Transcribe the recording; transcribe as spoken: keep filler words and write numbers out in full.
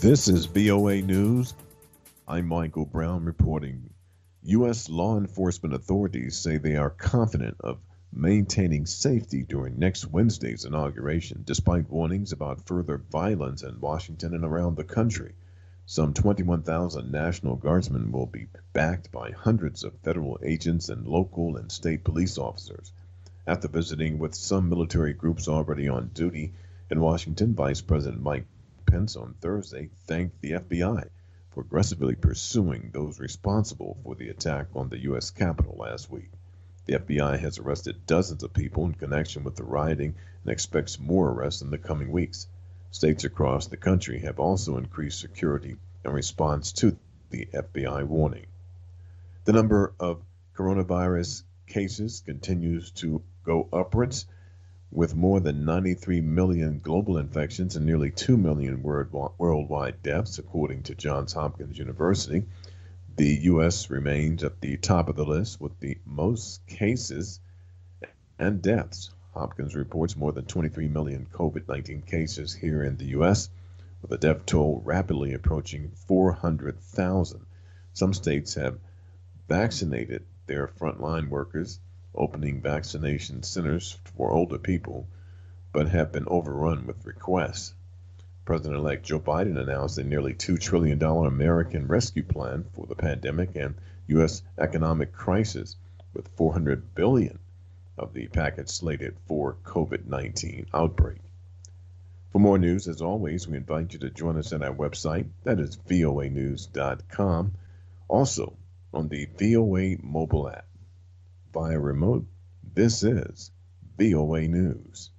This is V O A News. I'm Michael Brown reporting. U S law enforcement authorities say they are confident of maintaining safety during next Wednesday's inauguration, despite warnings about further violence in Washington and around the country. Some twenty-one thousand National Guardsmen will be backed by hundreds of federal agents and local and state police officers. After visiting with some military groups already on duty in Washington, Vice President Mike Pence on Thursday thanked the F B I for aggressively pursuing those responsible for the attack on the U S Capitol last week. The F B I has arrested dozens of people in connection with the rioting and expects more arrests in the coming weeks. States across the country have also increased security in response to the F B I warning. The number of coronavirus cases continues to go upwards, with more than ninety-three million global infections and nearly two million worldwide deaths, according to Johns Hopkins University. The U S remains at the top of the list with the most cases and deaths. Hopkins reports more than twenty-three million COVID nineteen cases here in the U S, with the death toll rapidly approaching four hundred thousand. Some states have vaccinated their frontline workers, opening vaccination centers for older people, but have been overrun with requests. President-elect Joe Biden announced a nearly two trillion dollars American rescue plan for the pandemic and U S economic crisis, with four hundred billion dollars of the package slated for COVID nineteen outbreak. For more news, as always, we invite you to join us at our website, that is V O A news dot com, also on the V O A mobile app. Via remote, this is V O A News.